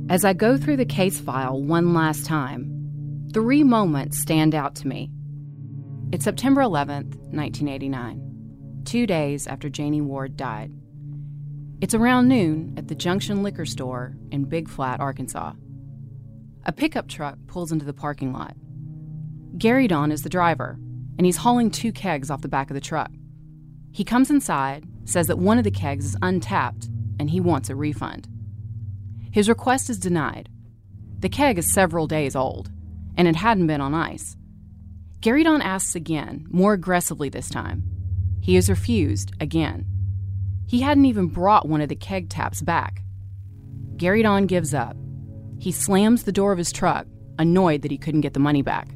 As I go through the case file one last time, 3 moments stand out to me. It's September 11th, 1989, 2 days after Janie Ward died. It's around noon at the Junction Liquor Store in Big Flat, Arkansas. A pickup truck pulls into the parking lot. Gary Don is the driver, and he's hauling 2 kegs off the back of the truck. He comes inside, says that one of the kegs is untapped, and he wants a refund. His request is denied. The keg is several days old, and it hadn't been on ice. Gary Don asks again, more aggressively this time. He is refused again. He hadn't even brought one of the keg taps back. Gary Don gives up. He slams the door of his truck, annoyed that he couldn't get the money back.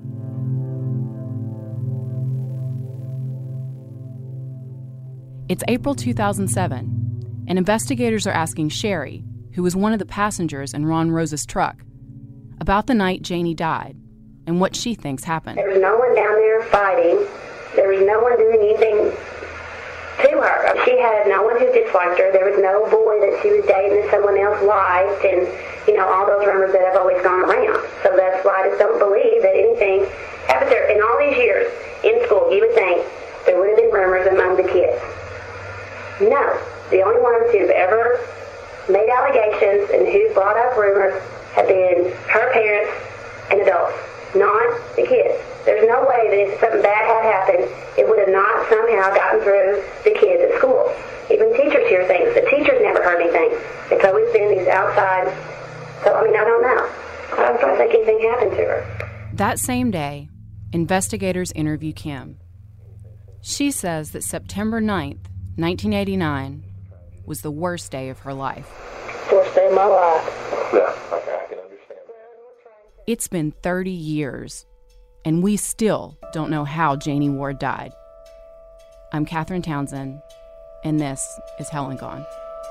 It's April 2007, and investigators are asking Sherry, who was one of the passengers in Ron Rose's truck, about the night Janie died and what she thinks happened. There was no one down there fighting. There was no one doing anything to her. She had no one who disliked her. There was no boy that she was dating that someone else liked, and, all those rumors that have always gone around. So that's why I just don't believe that anything happened there. In all these years in school, you would think there would have been rumors among the kids. No. The only ones who've ever made allegations and who brought up rumors have been her parents and adults, not the kids. There's no way that if something bad had happened, it would have not somehow gotten through the kids at school. Even teachers hear things. The teachers never heard anything. It's always been these outside. So, I don't know. I don't think anything happened to her. That same day, investigators interview Kim. She says that September 9th, 1989, was the worst day of her life. Worst day of my life. Yeah, I can understand. It's been 30 years, and we still don't know how Janie Ward died. I'm Catherine Townsend, and this is Hell and Gone.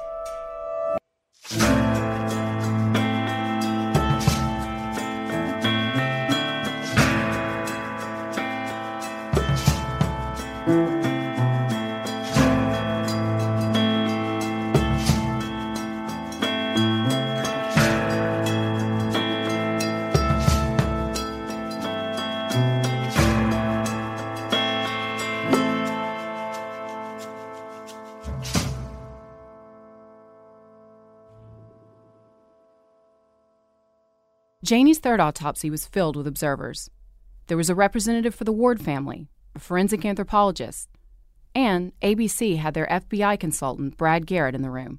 Janie's third autopsy was filled with observers. There was a representative for the Ward family, a forensic anthropologist, and ABC had their FBI consultant, Brad Garrett, in the room.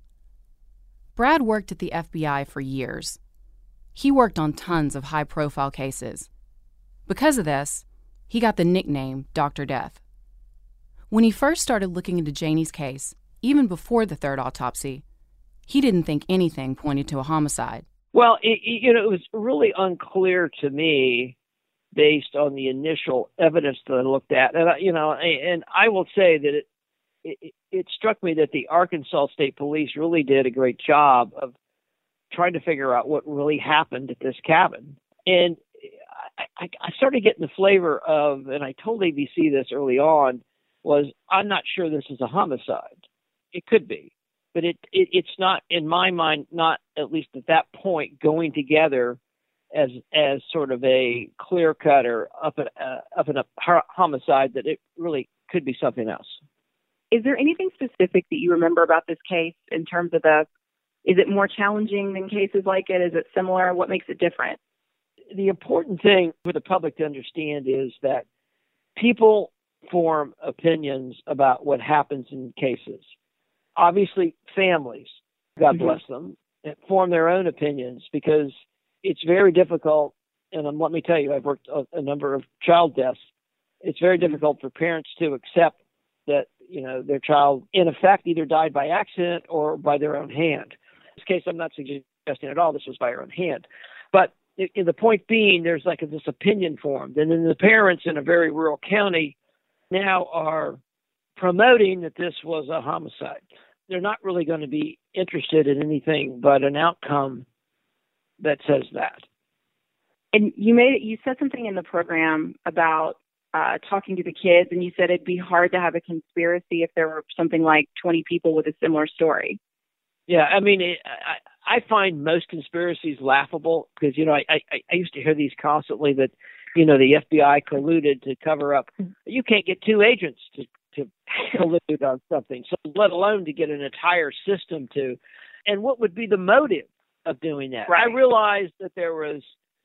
Brad worked at the FBI for years. He worked on tons of high-profile cases. Because of this, he got the nickname Dr. Death. When he first started looking into Janie's case, even before the third autopsy, he didn't think anything pointed to a homicide. Well, it was really unclear to me based on the initial evidence that I looked at. And, and I will say that it struck me that the Arkansas State Police really did a great job of trying to figure out what really happened at this cabin. And I started getting the flavor of, and I told ABC this early on, was I'm not sure this is a homicide. It could be. But it's not, in my mind, not at least at that point, going together as sort of a clear cut or up and a homicide, that it really could be something else. Is there anything specific that you remember about this case in terms of is it more challenging than cases like it? Is it similar? What makes it different? The important thing for the public to understand is that people form opinions about what happens in cases. Obviously, families, God bless them, form their own opinions because it's very difficult. And let me tell you, I've worked a number of child deaths. It's very difficult for parents to accept that, their child, in effect, either died by accident or by their own hand. In this case, I'm not suggesting at all this was by her own hand. But the point being, there's this opinion formed. And then the parents in a very rural county now are promoting that this was a homicide. They're not really going to be interested in anything but an outcome that says that. And you said something in the program about talking to the kids, and you said it'd be hard to have a conspiracy if there were something like 20 people with a similar story. Yeah, I find most conspiracies laughable because, I used to hear these constantly that, the FBI colluded to cover up. You can't get two agents to collude on something, so let alone to get an entire system to. And what would be the motive of doing that? Right. I realized that there was,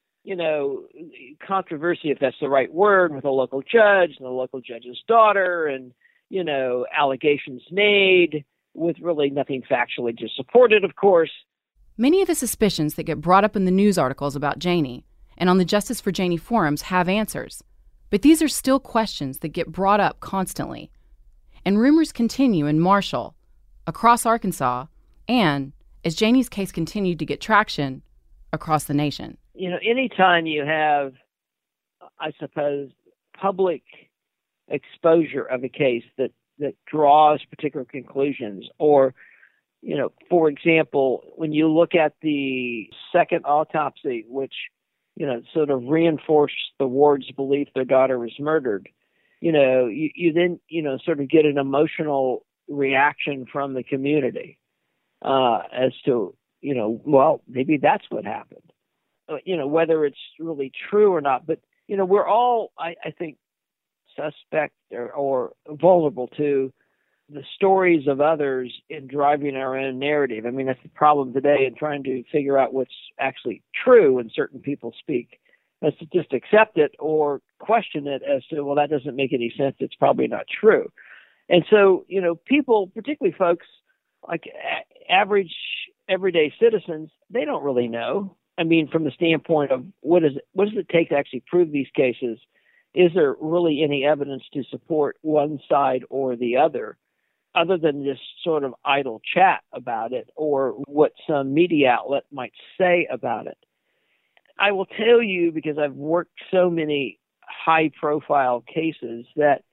controversy, if that's the right word, with a local judge and the local judge's daughter and, allegations made with really nothing factually to support it, of course. Many of the suspicions that get brought up in the news articles about Janie and on the Justice for Janie forums have answers, but these are still questions that get brought up constantly. And rumors continue in Marshall, across Arkansas, and, as Janie's case continued to get traction, across the nation. Anytime you have, I suppose, public exposure of a case that draws particular conclusions, or, for example, when you look at the second autopsy, which, sort of reinforced the Ward's belief their daughter was murdered, you then, sort of get an emotional reaction from the community as to, well, maybe that's what happened. Whether it's really true or not. But, we're all, I think, suspect or vulnerable to the stories of others in driving our own narrative. I mean, that's the problem today in trying to figure out what's actually true when certain people speak. Is to just accept it or question it as to, well, that doesn't make any sense. It's probably not true. And so, people, particularly folks like average everyday citizens, they don't really know. I mean, from the standpoint of what does it take to actually prove these cases? Is there really any evidence to support one side or the other than just sort of idle chat about it or what some media outlet might say about it? I will tell you, because I've worked so many high-profile cases, that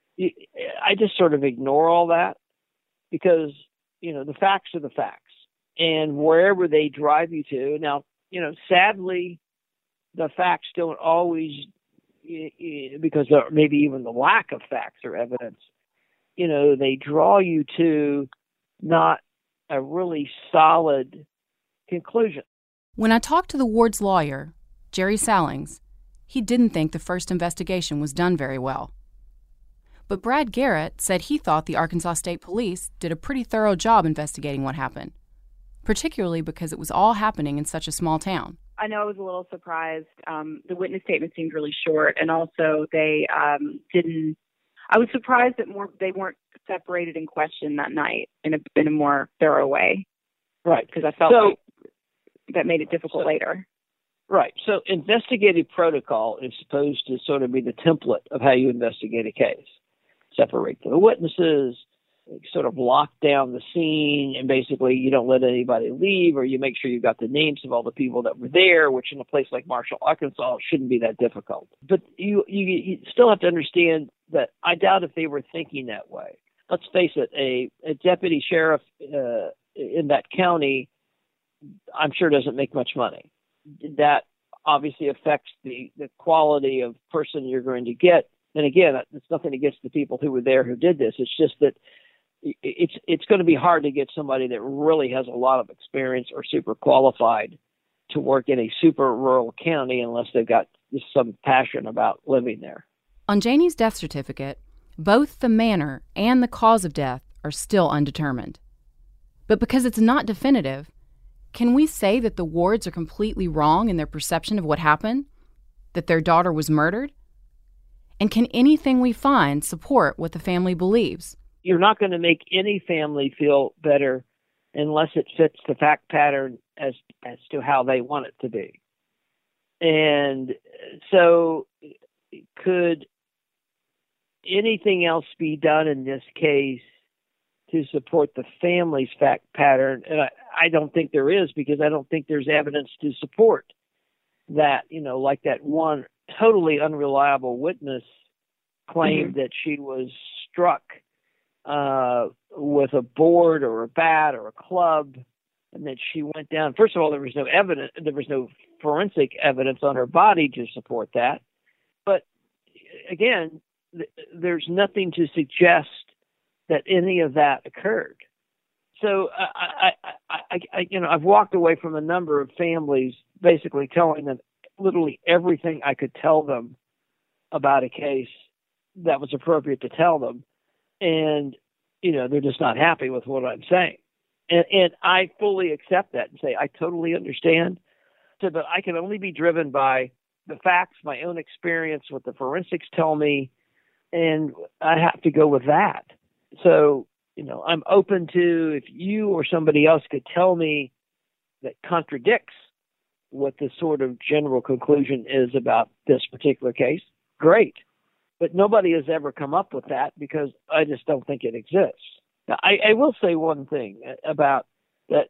I just sort of ignore all that because, the facts are the facts. And wherever they drive you to, now, sadly, the facts don't always, because maybe even the lack of facts or evidence, they draw you to not a really solid conclusion. When I talked to the Ward's lawyer, Jerry Sallings, he didn't think the first investigation was done very well. But Brad Garrett said he thought the Arkansas State Police did a pretty thorough job investigating what happened, particularly because it was all happening in such a small town. I know I was a little surprised. The witness statement seemed really short, and also they didn't. I was surprised that they weren't separated and questioned that night in a more thorough way. Right, because I felt like that made it difficult later. Right. So investigative protocol is supposed to sort of be the template of how you investigate a case. Separate the witnesses, sort of lock down the scene, and basically you don't let anybody leave, or you make sure you've got the names of all the people that were there, which in a place like Marshall, Arkansas, shouldn't be that difficult. But you still have to understand that I doubt if they were thinking that way. Let's face it, a deputy sheriff in that county, I'm sure, doesn't make much money. That obviously affects the quality of person you're going to get. And again, it's nothing against the people who were there who did this. It's just that it's going to be hard to get somebody that really has a lot of experience or super qualified to work in a super rural county unless they've got just some passion about living there. On Janie's death certificate, both the manner and the cause of death are still undetermined. But because it's not definitive, can we say that the Wards are completely wrong in their perception of what happened? That their daughter was murdered? And can anything we find support what the family believes? You're not going to make any family feel better unless it fits the fact pattern as to how they want it to be. And so could anything else be done in this case to support the family's fact pattern? And I don't think there is, because I don't think there's evidence to support that, like that one totally unreliable witness claimed that she was struck with a board or a bat or a club, and that she went down. First of all, there was no evidence. There was no forensic evidence on her body to support that. But again, there's nothing to suggest that any of that occurred. So I've walked away from a number of families, basically telling them literally everything I could tell them about a case that was appropriate to tell them, and they're just not happy with what I'm saying, and I fully accept that and say I totally understand. So, but I can only be driven by the facts, my own experience, what the forensics tell me, and I have to go with that. So, I'm open to if you or somebody else could tell me that contradicts what the sort of general conclusion is about this particular case, great. But nobody has ever come up with that because I just don't think it exists. Now, I will say one thing about that,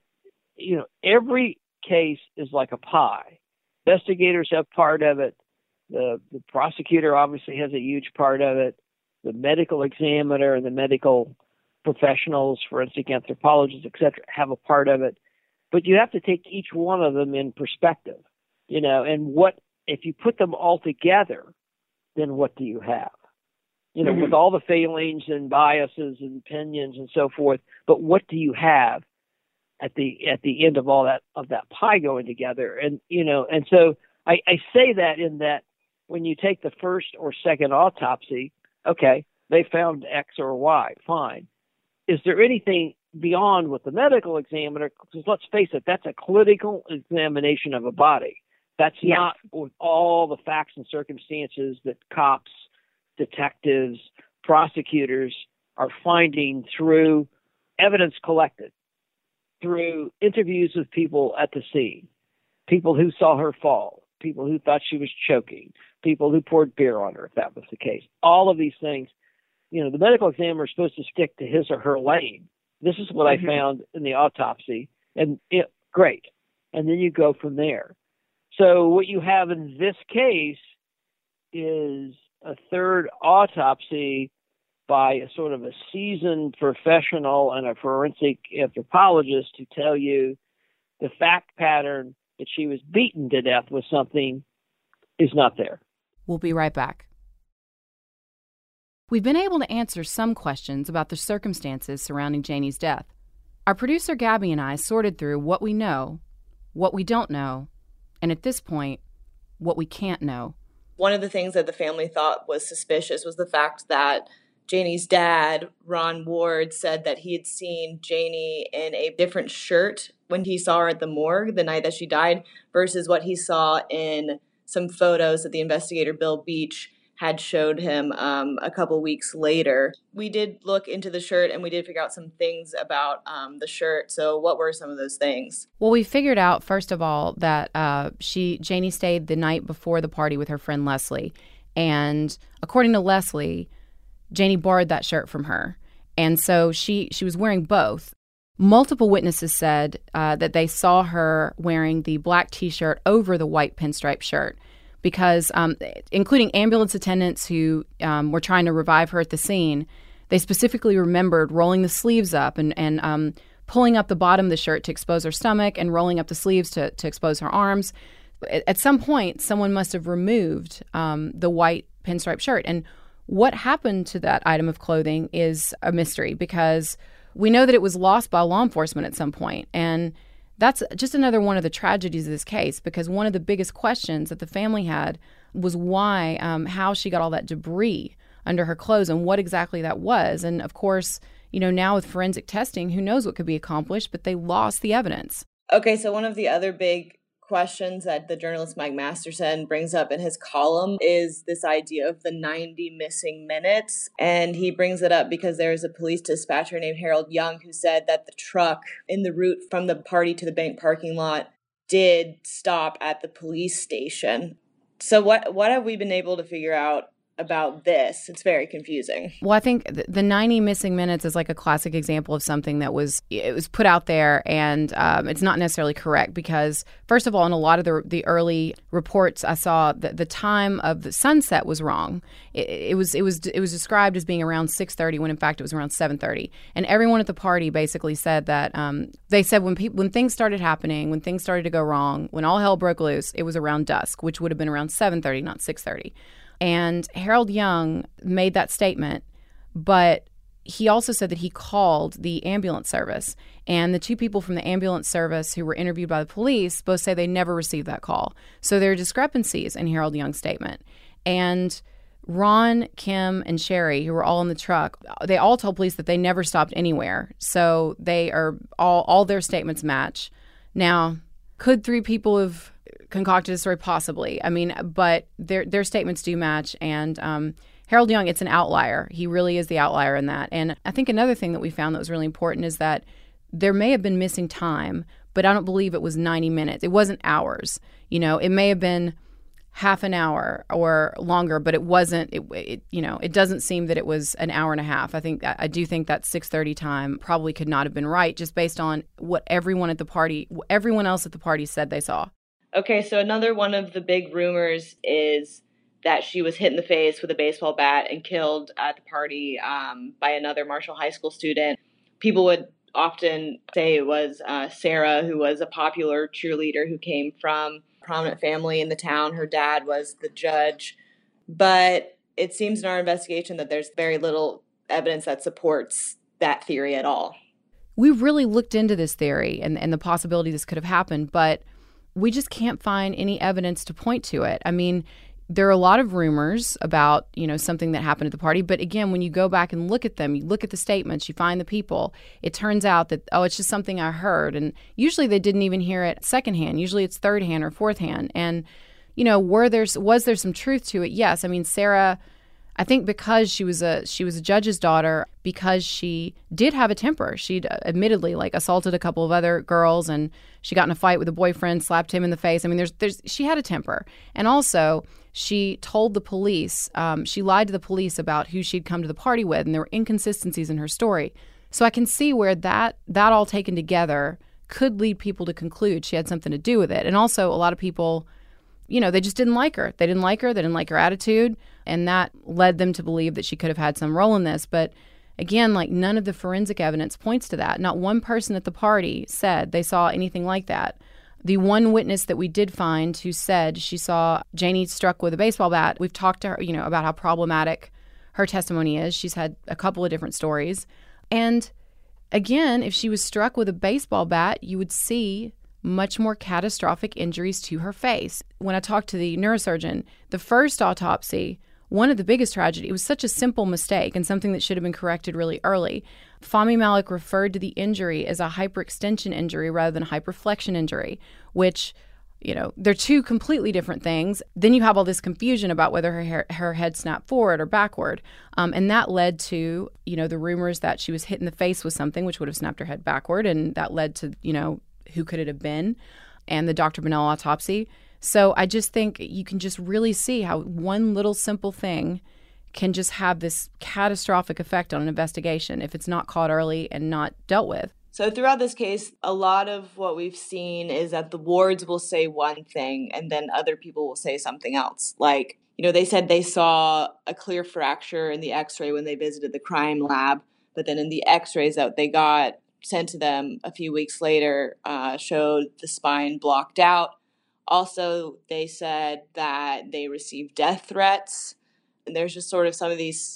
every case is like a pie. Investigators have part of it. The prosecutor obviously has a huge part of it. The medical examiner and the medical professionals, forensic anthropologists, et cetera, have a part of it. But you have to take each one of them in perspective, and what, if you put them all together, then what do you have? With all the failings and biases and opinions and so forth, but what do you have at the end of all that pie going together? And, and so I say that in that when you take the first or second autopsy, okay, they found X or Y, fine. Is there anything beyond what the medical examiner, because let's face it, that's a clinical examination of a body. That's not with all the facts and circumstances that cops, detectives, prosecutors are finding through evidence collected, through interviews with people at the scene, people who saw her fall, people who thought she was choking, people who poured beer on her, if that was the case. All of these things, the medical examiner is supposed to stick to his or her lane. This is what I found in the autopsy, and great. And then you go from there. So what you have in this case is a third autopsy by a sort of a seasoned professional and a forensic anthropologist to tell you the fact pattern that she was beaten to death with something is not there. We'll be right back. We've been able to answer some questions about the circumstances surrounding Janie's death. Our producer Gabby and I sorted through what we know, what we don't know, and at this point, what we can't know. One of the things that the family thought was suspicious was the fact that Janie's dad, Ron Ward, said that he had seen Janie in a different shirt when he saw her at the morgue the night that she died versus what he saw in some photos that the investigator, Bill Beach, had showed him a couple weeks later. We did look into the shirt and we did figure out some things about the shirt. So what were some of those things? Well, we figured out, first of all, that Janie stayed the night before the party with her friend Leslie. And according to Leslie, Janie borrowed that shirt from her. And so she was wearing both. Multiple witnesses said that they saw her wearing the black T-shirt over the white pinstripe shirt, because including ambulance attendants who were trying to revive her at the scene, they specifically remembered rolling the sleeves up and pulling up the bottom of the shirt to expose her stomach and rolling up the sleeves to expose her arms. At some point, someone must have removed the white pinstripe shirt. And what happened to that item of clothing is a mystery, because we know that it was lost by law enforcement at some point. And that's just another one of the tragedies of this case, because one of the biggest questions that the family had was why, how she got all that debris under her clothes and what exactly that was. And of course, now with forensic testing, who knows what could be accomplished, but they lost the evidence. Okay, so one of the other big questions that the journalist Mike Masterson brings up in his column is this idea of the 90 missing minutes. And he brings it up because there's a police dispatcher named Harold Young who said that the truck in the route from the party to the bank parking lot did stop at the police station. So what have we been able to figure out about this? It's very confusing. Well, I think the 90 missing minutes is like a classic example of something that was put out there, and it's not necessarily correct, because first of all, in a lot of the early reports I saw, the time of the sunset was wrong. It was described as being around 6:30 when in fact it was around 7:30. And everyone at the party basically said that they said when things started happening, when things started to go wrong, when all hell broke loose, it was around dusk, which would have been around 7:30, not 6:30. And Harold Young made that statement, but he also said that he called the ambulance service, and the two people from the ambulance service who were interviewed by the police both say they never received that call. So there are discrepancies in Harold Young's statement. And Ron, Kim, and Sherry, who were all in the truck, they all told police that they never stopped anywhere. So they are all their statements match. Now, could three people have concocted a story? Possibly. I mean, but their statements do match. And Harold Young, it's an outlier. He really is the outlier in that. And I think another thing that we found that was really important is that there may have been missing time, but I don't believe it was 90 minutes. It wasn't hours. It may have been half an hour or longer, but it wasn't, it doesn't seem that it was an hour and a half. I do think that 6:30 time probably could not have been right, just based on what everyone else at the party said they saw. Okay, so another one of the big rumors is that she was hit in the face with a baseball bat and killed at the party by another Marshall High School student. People would often say it was Sarah, who was a popular cheerleader who came from a prominent family in the town. Her dad was the judge. But it seems in our investigation that there's very little evidence that supports that theory at all. We really looked into this theory and the possibility this could have happened, but we just can't find any evidence to point to it. I mean, there are a lot of rumors about, something that happened at the party. But again, when you go back and look at them, you look at the statements, you find the people, it turns out that, it's just something I heard. And usually they didn't even hear it secondhand. Usually it's third hand or fourth hand. And, was there some truth to it? Yes. I mean, Sarah, I think because she was a judge's daughter, because she did have a temper. She'd admittedly assaulted a couple of other girls, and she got in a fight with a boyfriend, slapped him in the face. I mean, she had a temper. And also, she told the police, she lied to the police about who she'd come to the party with, and there were inconsistencies in her story. So I can see where that all taken together could lead people to conclude she had something to do with it. And also, a lot of people, they just didn't like her. They didn't like her attitude, and that led them to believe that she could have had some role in this. But again, none of the forensic evidence points to that. Not one person at the party said they saw anything like that. The one witness that we did find who said she saw Janie struck with a baseball bat, we've talked to her, about how problematic her testimony is. She's had a couple of different stories. And again, if she was struck with a baseball bat, you would see much more catastrophic injuries to her face. When I talked to the neurosurgeon, the first autopsy, one of the biggest tragedies, it was such a simple mistake and something that should have been corrected really early. Fahmy Malak referred to the injury as a hyperextension injury rather than a hyperflexion injury, which, they're two completely different things. Then you have all this confusion about whether her head snapped forward or backward. And that led to, the rumors that she was hit in the face with something which would have snapped her head backward. And that led to, who could it have been, and the Dr. Bunnell autopsy. So I just think you can just really see how one little simple thing can just have this catastrophic effect on an investigation if it's not caught early and not dealt with. So throughout this case, a lot of what we've seen is that the wards will say one thing and then other people will say something else. They said they saw a clear fracture in the x-ray when they visited the crime lab, but then in the x-rays that they got sent to them a few weeks later showed the spine blocked out. Also, they said that they received death threats. And there's just sort of some of these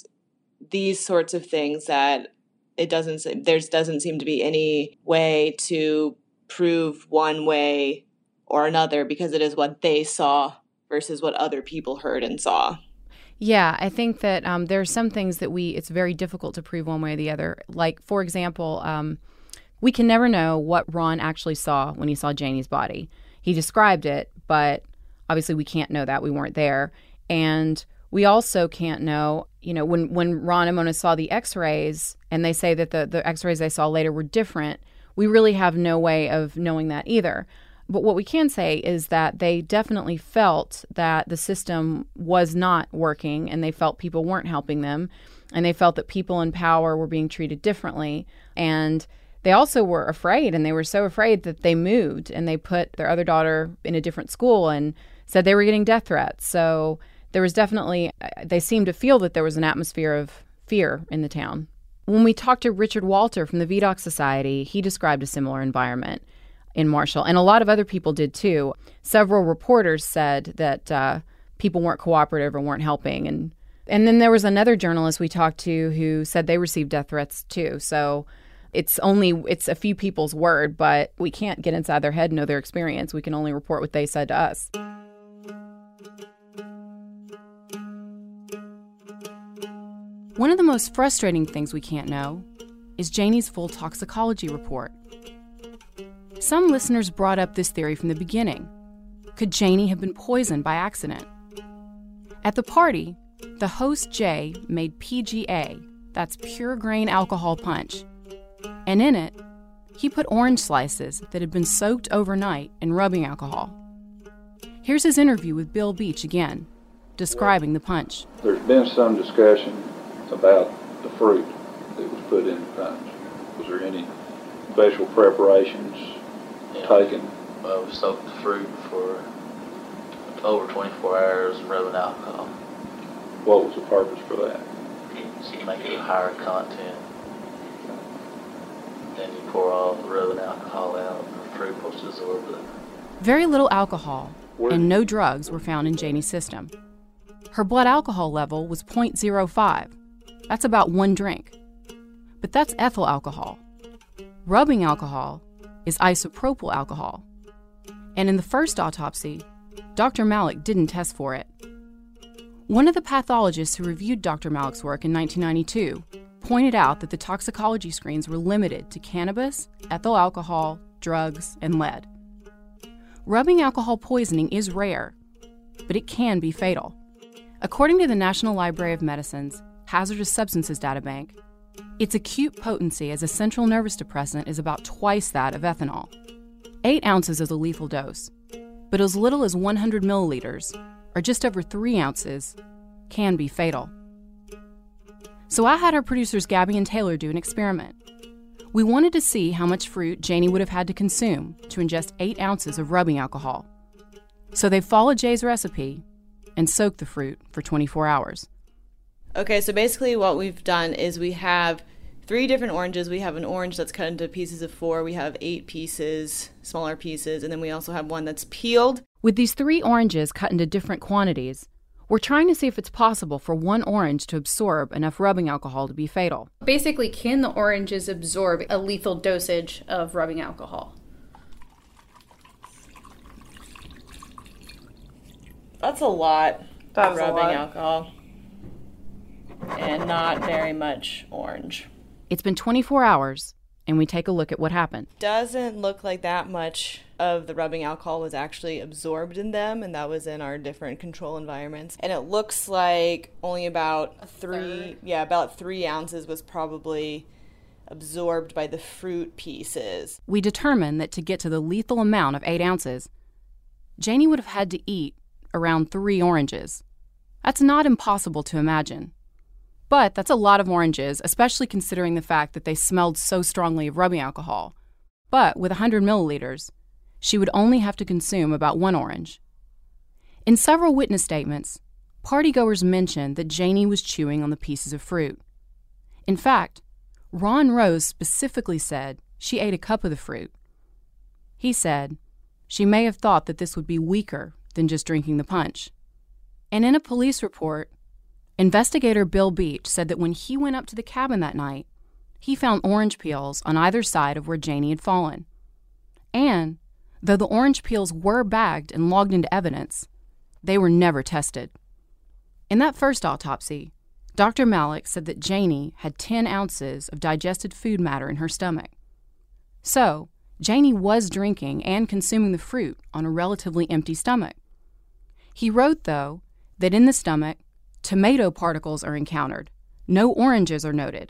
sorts of things that there doesn't seem to be any way to prove one way or another, because it is what they saw versus what other people heard and saw. Yeah, I think that there are some things that it's very difficult to prove one way or the other. Like, for example, we can never know what Ron actually saw when he saw Janie's body. He described it, but obviously we can't know that. We weren't there. And we also can't know, when Ron and Mona saw the x-rays and they say that the x-rays they saw later were different, we really have no way of knowing that either. But what we can say is that they definitely felt that the system was not working, and they felt people weren't helping them, and they felt that people in power were being treated differently. And they also were afraid, and they were so afraid that they moved and they put their other daughter in a different school and said they were getting death threats. So there was definitely, they seemed to feel that there was an atmosphere of fear in the town. When we talked to Richard Walter from the VDOC Society, he described a similar environment in Marshall, and a lot of other people did too. Several reporters said that people weren't cooperative or weren't helping, and And then there was another journalist we talked to who said they received death threats too. So it's a few people's word, but we can't get inside their head and know their experience. We can only report what they said to us. One of the most frustrating things we can't know is Janie's full toxicology report. Some listeners brought up this theory from the beginning. Could Janie have been poisoned by accident? At the party, the host Jay made PGA, that's pure grain alcohol punch, and in it, he put orange slices that had been soaked overnight in rubbing alcohol. Here's his interview with Bill Beach again, describing the punch. There's been some discussion about the fruit that was put in the punch. Was there any special preparations taken? Well, we soaked the fruit for over 24 hours in rubbing alcohol. What was the purpose for that? You make it a higher content. Then you pour all the rubbing alcohol out, and the fruit will absorb it. Very little alcohol and no drugs were found in Janie's system. Her blood alcohol level was 0.05. That's about 1 drink. But that's ethyl alcohol. Rubbing alcohol is isopropyl alcohol. And in the first autopsy, Dr. Malik didn't test for it. One of the pathologists who reviewed Dr. Malik's work in 1992 pointed out that the toxicology screens were limited to cannabis, ethyl alcohol, drugs, and lead. Rubbing alcohol poisoning is rare, but it can be fatal. According to the National Library of Medicine's Hazardous Substances Databank, its acute potency as a central nervous depressant is about twice that of ethanol. 8 ounces is a lethal dose, but as little as 100 milliliters, or just over 3 ounces, can be fatal. So I had our producers Gabby and Taylor do an experiment. We wanted to see how much fruit Janie would have had to consume to ingest 8 ounces of rubbing alcohol. So they followed Jay's recipe and soaked the fruit for 24 hours. Okay, so basically what we've done is we have 3 different oranges. We have an orange that's cut into pieces of 4. We have 8 pieces, smaller pieces, and then we also have one that's peeled. With these 3 oranges cut into different quantities, we're trying to see if it's possible for one orange to absorb enough rubbing alcohol to be fatal. Basically, can the oranges absorb a lethal dosage of rubbing alcohol? That's a lot of rubbing alcohol. And not very much orange. It's been 24 hours, and we take a look at what happened. Doesn't look like that much of the rubbing alcohol was actually absorbed in them, and that was in our different control environments. And it looks like only about 3 ounces was probably absorbed by the fruit pieces. We determined that to get to the lethal amount of 8 ounces, Janie would have had to eat around 3 oranges. That's not impossible to imagine. But that's a lot of oranges, especially considering the fact that they smelled so strongly of rubbing alcohol. But with 100 milliliters, she would only have to consume about 1 orange. In several witness statements, partygoers mentioned that Janie was chewing on the pieces of fruit. In fact, Ron Rose specifically said she ate a cup of the fruit. He said she may have thought that this would be weaker than just drinking the punch. And in a police report, investigator Bill Beach said that when he went up to the cabin that night, he found orange peels on either side of where Janie had fallen. And, though the orange peels were bagged and logged into evidence, they were never tested. In that first autopsy, Dr. Malik said that Janie had 10 ounces of digested food matter in her stomach. So, Janie was drinking and consuming the fruit on a relatively empty stomach. He wrote, though, that in the stomach, tomato particles are encountered. No oranges are noted.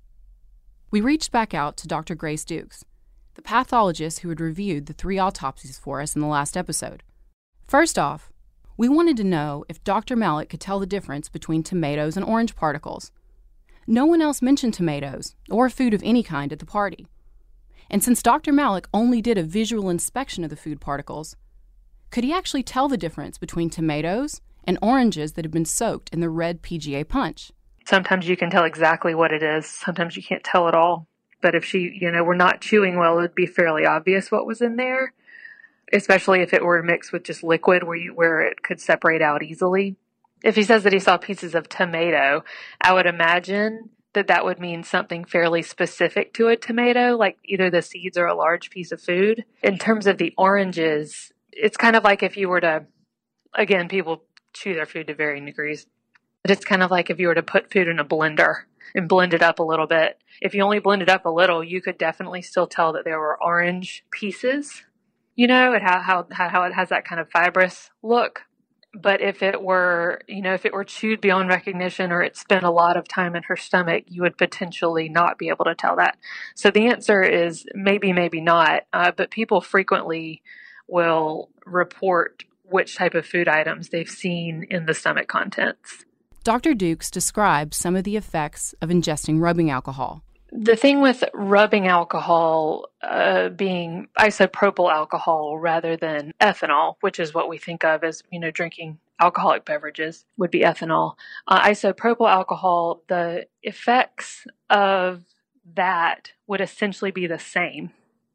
We reached back out to Dr. Grace Dukes, the pathologist who had reviewed the 3 autopsies for us in the last episode. First off, we wanted to know if Dr. Malik could tell the difference between tomatoes and orange particles. No one else mentioned tomatoes or food of any kind at the party. And since Dr. Malik only did a visual inspection of the food particles, could he actually tell the difference between tomatoes and oranges that have been soaked in the red PGA punch? Sometimes you can tell exactly what it is. Sometimes you can't tell at all. But if she, were not chewing well, it would be fairly obvious what was in there, especially if it were mixed with just liquid where it could separate out easily. If he says that he saw pieces of tomato, I would imagine that would mean something fairly specific to a tomato, like either the seeds or a large piece of food. In terms of the oranges, it's kind of like if you were to, again, people chew their food to varying degrees, but it's kind of like if you were to put food in a blender and blend it up a little bit. If you only blend it up a little, you could definitely still tell that there were orange pieces, and how it has that kind of fibrous look. But if it were chewed beyond recognition, or it spent a lot of time in her stomach, you would potentially not be able to tell that. So the answer is maybe, maybe not. But people frequently will report which type of food items they've seen in the stomach contents. Dr. Dukes describes some of the effects of ingesting rubbing alcohol. The thing with rubbing alcohol being isopropyl alcohol rather than ethanol, which is what we think of as, drinking alcoholic beverages, would be ethanol. Isopropyl alcohol, the effects of that would essentially be the same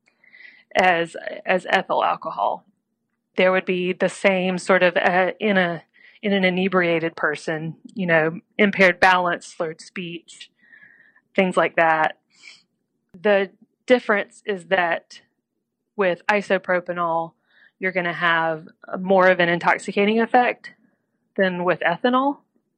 as ethyl alcohol. There would be the same sort of in an inebriated person, impaired balance, slurred speech, things like that. The difference is that with isopropanol, you're going to have more of an intoxicating effect than with ethanol.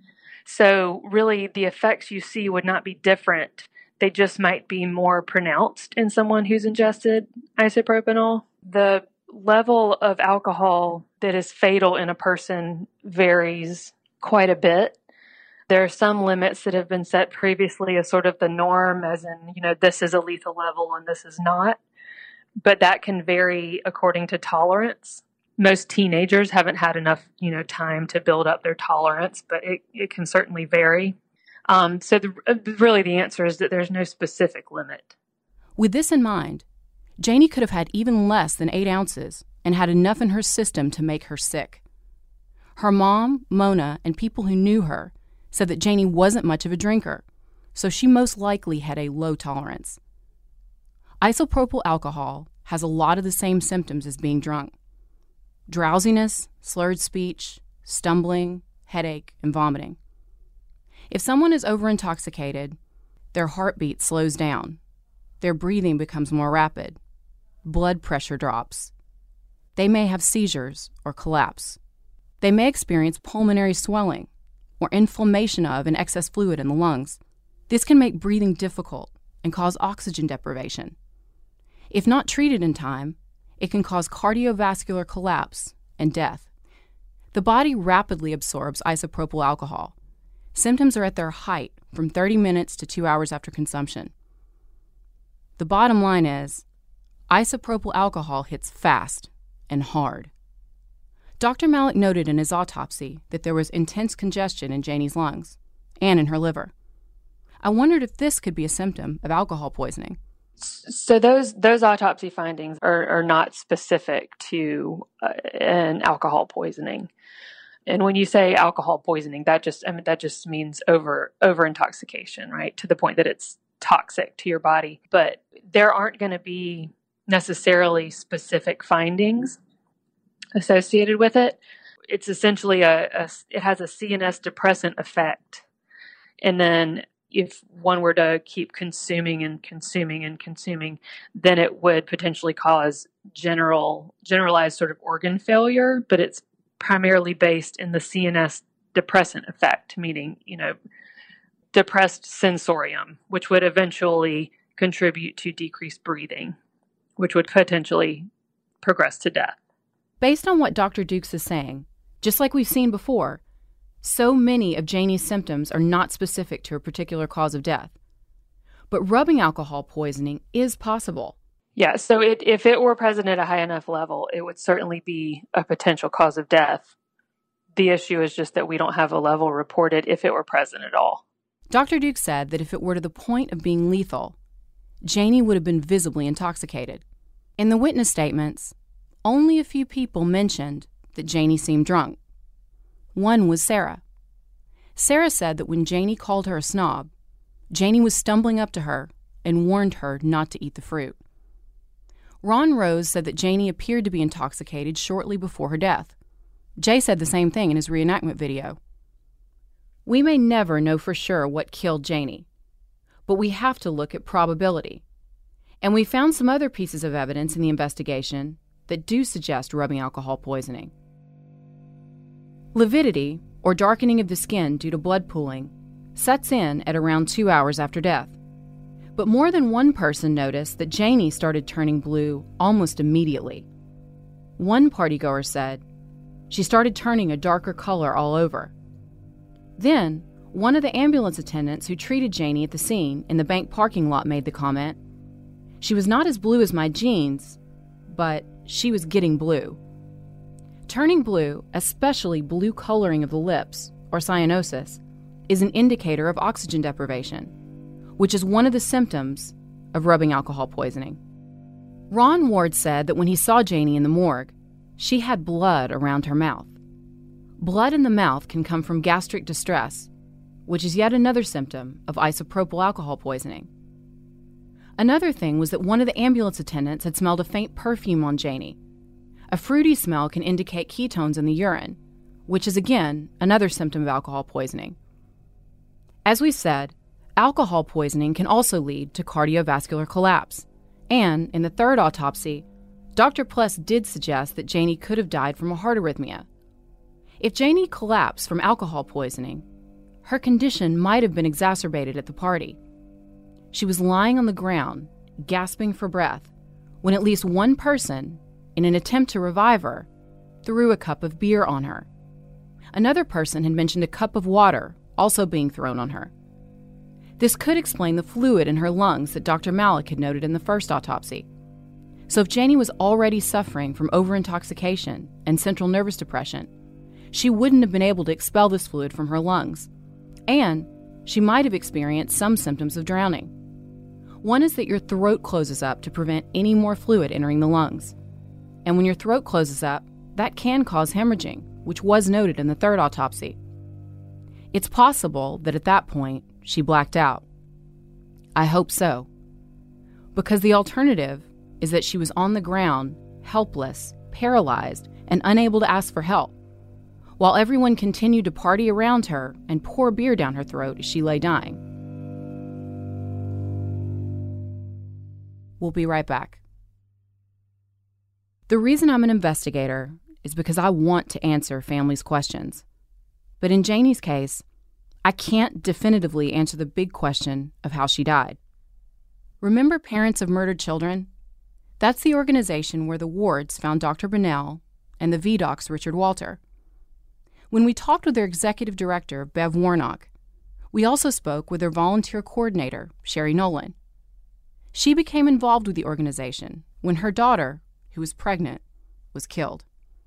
So really, the effects you see would not be different. They just might be more pronounced in someone who's ingested isopropanol. The level of alcohol that is fatal in a person varies quite a bit. There are some limits that have been set previously as sort of the norm, as in, this is a lethal level and this is not. But that can vary according to tolerance. Most teenagers haven't had enough, time to build up their tolerance, but it can certainly vary. So really the answer is that there's no specific limit. With this in mind, Janie could have had even less than 8 ounces and had enough in her system to make her sick. Her mom, Mona, and people who knew her said that Janie wasn't much of a drinker, so she most likely had a low tolerance. Isopropyl alcohol has a lot of the same symptoms as being drunk: drowsiness, slurred speech, stumbling, headache, and vomiting. If someone is overintoxicated, their heartbeat slows down, their breathing becomes more rapid, blood pressure drops. They may have seizures or collapse. They may experience pulmonary swelling or inflammation of and excess fluid in the lungs. This can make breathing difficult and cause oxygen deprivation. If not treated in time, it can cause cardiovascular collapse and death. The body rapidly absorbs isopropyl alcohol. Symptoms are at their height from 30 minutes to 2 hours after consumption. The bottom line is, isopropyl alcohol hits fast and hard. Dr. Malik noted in his autopsy that there was intense congestion in Janie's lungs and in her liver. I wondered if this could be a symptom of alcohol poisoning. So those autopsy findings are not specific to an alcohol poisoning. And when you say alcohol poisoning, that just means over intoxication, right? To the point that it's toxic to your body. But there aren't going to be necessarily specific findings associated with it. It's essentially it has a CNS depressant effect. And then if one were to keep consuming and consuming and consuming, then it would potentially cause generalized sort of organ failure, but it's primarily based in the CNS depressant effect, meaning, depressed sensorium, which would eventually contribute to decreased breathing, which would potentially progress to death. Based on what Dr. Dukes is saying, just like we've seen before, so many of Janie's symptoms are not specific to a particular cause of death. But rubbing alcohol poisoning is possible. Yeah, so if it were present at a high enough level, it would certainly be a potential cause of death. The issue is just that we don't have a level reported if it were present at all. Dr. Dukes said that if it were to the point of being lethal, Janie would have been visibly intoxicated. In the witness statements, only a few people mentioned that Janie seemed drunk. One was Sarah. Sarah said that when Janie called her a snob, Janie was stumbling up to her and warned her not to eat the fruit. Ron Rose said that Janie appeared to be intoxicated shortly before her death. Jay said the same thing in his reenactment video. We may never know for sure what killed Janie, but we have to look at probability. And we found some other pieces of evidence in the investigation that do suggest rubbing alcohol poisoning. Lividity, or darkening of the skin due to blood pooling, sets in at around 2 hours after death. But more than one person noticed that Janie started turning blue almost immediately. One partygoer said she started turning a darker color all over. Then, one of the ambulance attendants who treated Janie at the scene in the bank parking lot made the comment, "She was not as blue as my jeans, but she was getting blue." Turning blue, especially blue coloring of the lips, or cyanosis, is an indicator of oxygen deprivation, which is one of the symptoms of rubbing alcohol poisoning. Ron Ward said that when he saw Janie in the morgue, she had blood around her mouth. Blood in the mouth can come from gastric distress, which is yet another symptom of isopropyl alcohol poisoning. Another thing was that one of the ambulance attendants had smelled a faint perfume on Janie. A fruity smell can indicate ketones in the urine, which is again another symptom of alcohol poisoning. As we said, alcohol poisoning can also lead to cardiovascular collapse, and in the third autopsy, Dr. Pless did suggest that Janie could have died from a heart arrhythmia. If Janie collapsed from alcohol poisoning, her condition might have been exacerbated at the party. She was lying on the ground, gasping for breath, when at least one person, in an attempt to revive her, threw a cup of beer on her. Another person had mentioned a cup of water also being thrown on her. This could explain the fluid in her lungs that Dr. Malik had noted in the first autopsy. So if Janie was already suffering from overintoxication and central nervous depression, she wouldn't have been able to expel this fluid from her lungs, and she might have experienced some symptoms of drowning. One is that your throat closes up to prevent any more fluid entering the lungs. And when your throat closes up, that can cause hemorrhaging, which was noted in the third autopsy. It's possible that at that point, she blacked out. I hope so. Because the alternative is that she was on the ground, helpless, paralyzed, and unable to ask for help, while everyone continued to party around her and pour beer down her throat as she lay dying. We'll be right back. The reason I'm an investigator is because I want to answer families' questions. But in Janie's case, I can't definitively answer the big question of how she died. Remember Parents of Murdered Children? That's the organization where the Wards found Dr. Bunnell and the VDOC's Richard Walter. When we talked with their executive director, Bev Warnock, we also spoke with their volunteer coordinator, Sherry Nolan. She became involved with the organization when her daughter, who was pregnant, was killed.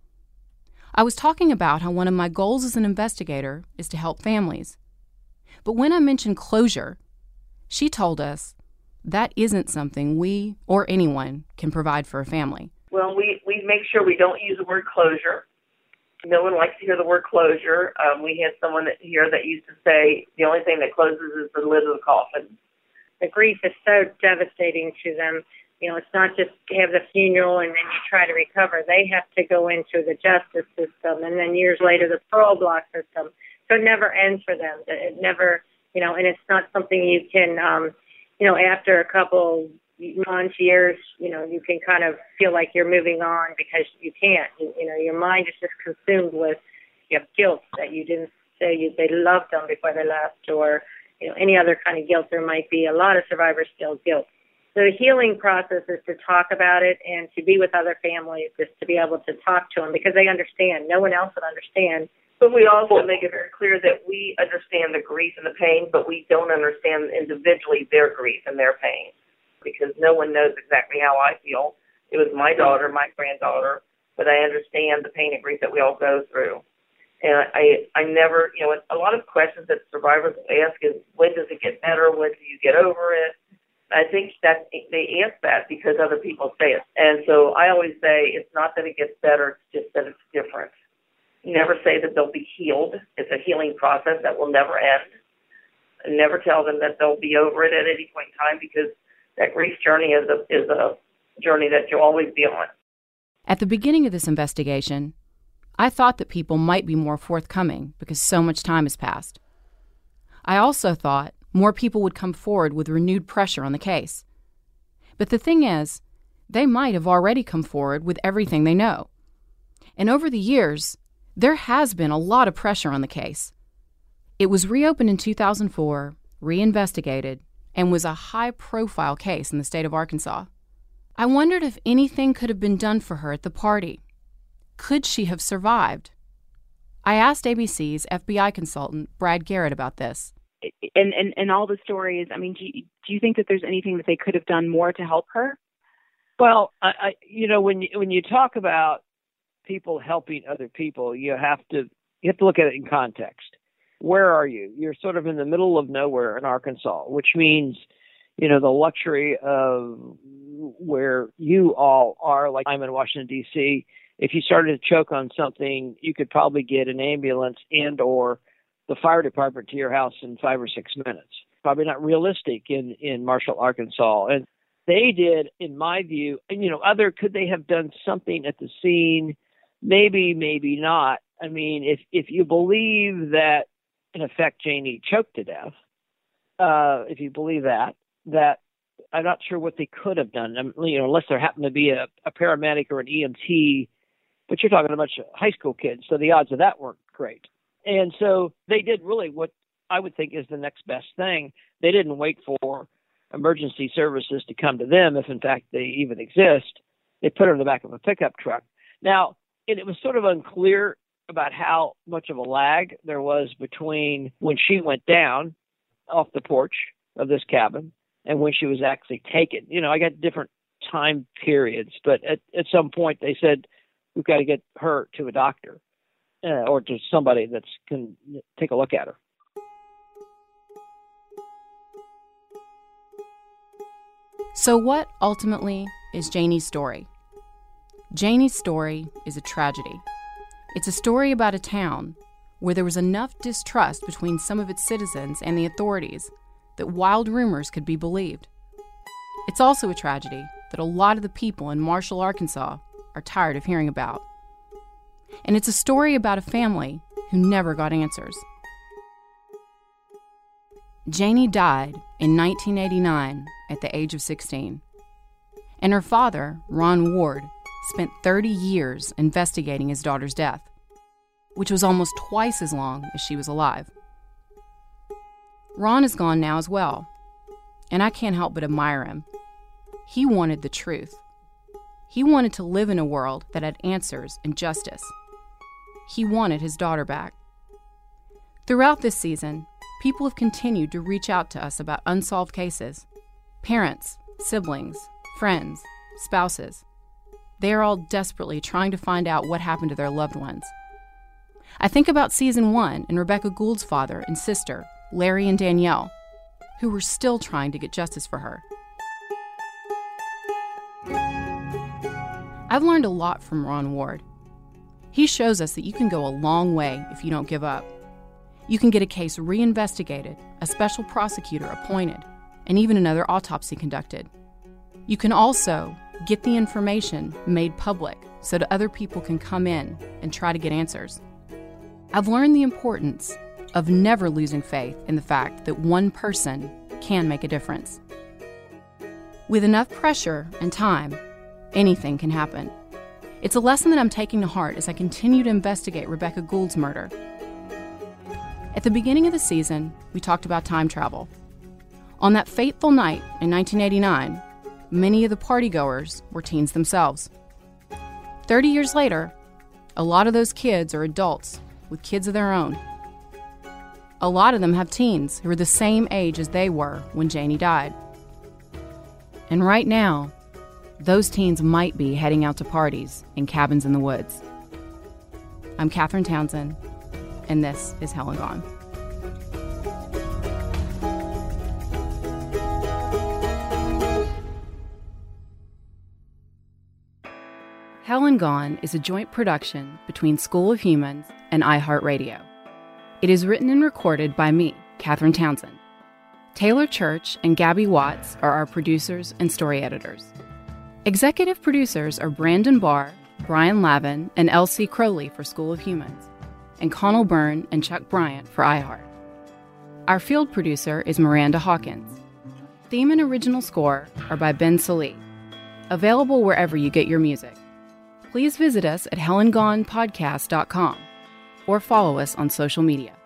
I was talking about how one of my goals as an investigator is to help families. But when I mentioned closure, she told us that isn't something we or anyone can provide for a family. Well, we make sure we don't use the word closure. No one likes to hear the word closure. We had someone here that used to say the only thing that closes is the lid of the coffin. The grief is so devastating to them. You know, it's not just have the funeral and then you try to recover. They have to go into the justice system and then years later the parole block system. So it never ends for them. It never, you know, and it's not something you can, after a couple months, years, you can kind of feel like you're moving on because you can't. Your mind is just consumed with guilt that you didn't say they loved them before they left, or any other kind of guilt there might be. A lot of survivors feel guilt. So the healing process is to talk about it and to be with other families, just to be able to talk to them because they understand. No one else would understand. But we also make it very clear that we understand the grief and the pain, but we don't understand individually their grief and their pain, because no one knows exactly how I feel. It was my daughter, my granddaughter, but I understand the pain and grief that we all go through. And I never, a lot of questions that survivors ask is, when does it get better? When do you get over it? I think that they ask that because other people say it. And so I always say it's not that it gets better, it's just that it's different. Never say that they'll be healed. It's a healing process that will never end. And never tell them that they'll be over it at any point in time, because that grief journey is a journey that you'll always be on. At the beginning of this investigation, I thought that people might be more forthcoming because so much time has passed. I also thought more people would come forward with renewed pressure on the case. But the thing is, they might have already come forward with everything they know. And over the years, there has been a lot of pressure on the case. It was reopened in 2004, reinvestigated, and was a high-profile case in the state of Arkansas. I wondered if anything could have been done for her at the party. Could she have survived? I asked ABC's FBI consultant, Brad Garrett, about this. And all the stories, I mean, do you think that there's anything that they could have done more to help her? Well, when you talk about people helping other people, you have to look at it in context. Where are you? You're sort of in the middle of nowhere in Arkansas, which means, the luxury of where you all are, like I'm in Washington, D.C., if you started to choke on something, you could probably get an ambulance and or the fire department to your house in 5 or 6 minutes. Probably not realistic in Marshall, Arkansas. And they did, in my view, and, could they have done something at the scene? Maybe, maybe not. I mean, if you believe that, in effect, Janie choked to death, if you believe that I'm not sure what they could have done, unless there happened to be a paramedic or an EMT, but you're talking a bunch of high school kids, so the odds of that weren't great. And so they did really what I would think is the next best thing. They didn't wait for emergency services to come to them, if in fact they even exist. They put her in the back of a pickup truck. Now, it was sort of unclear about how much of a lag there was between when she went down off the porch of this cabin and when she was actually taken. I got different time periods, but at some point they said, we've got to get her to a doctor or to somebody that can take a look at her. So what ultimately is Janie's story? Janie's story is a tragedy. It's a story about a town where there was enough distrust between some of its citizens and the authorities that wild rumors could be believed. It's also a tragedy that a lot of the people in Marshall, Arkansas are tired of hearing about. And it's a story about a family who never got answers. Janie died in 1989 at the age of 16. And her father, Ron Ward, spent 30 years investigating his daughter's death, which was almost twice as long as she was alive. Ron is gone now as well, and I can't help but admire him. He wanted the truth. He wanted to live in a world that had answers and justice. He wanted his daughter back. Throughout this season, people have continued to reach out to us about unsolved cases. Parents, siblings, friends, spouses. They are all desperately trying to find out what happened to their loved ones. I think about Season 1 and Rebecca Gould's father and sister, Larry and Danielle, who were still trying to get justice for her. I've learned a lot from Ron Ward. He shows us that you can go a long way if you don't give up. You can get a case reinvestigated, a special prosecutor appointed, and even another autopsy conducted. You can also get the information made public so that other people can come in and try to get answers. I've learned the importance of never losing faith in the fact that one person can make a difference. With enough pressure and time, anything can happen. It's a lesson that I'm taking to heart as I continue to investigate Rebecca Gould's murder. At the beginning of the season, we talked about time travel. On that fateful night in 1989, many of the partygoers were teens themselves. 30 years later, a lot of those kids are adults with kids of their own. A lot of them have teens who are the same age as they were when Janie died. And right now, those teens might be heading out to parties in cabins in the woods. I'm Catherine Townsend, and this is Hell and Gone. Hell and Gone is a joint production between School of Humans and iHeartRadio. It is written and recorded by me, Catherine Townsend. Taylor Church and Gabby Watts are our producers and story editors. Executive producers are Brandon Barr, Brian Lavin, and Elsie Crowley for School of Humans, and Connell Byrne and Chuck Bryant for iHeart. Our field producer is Miranda Hawkins. Theme and original score are by Ben Salee. Available wherever you get your music. Please visit us at HelenGaughanPodcast.com or follow us on social media.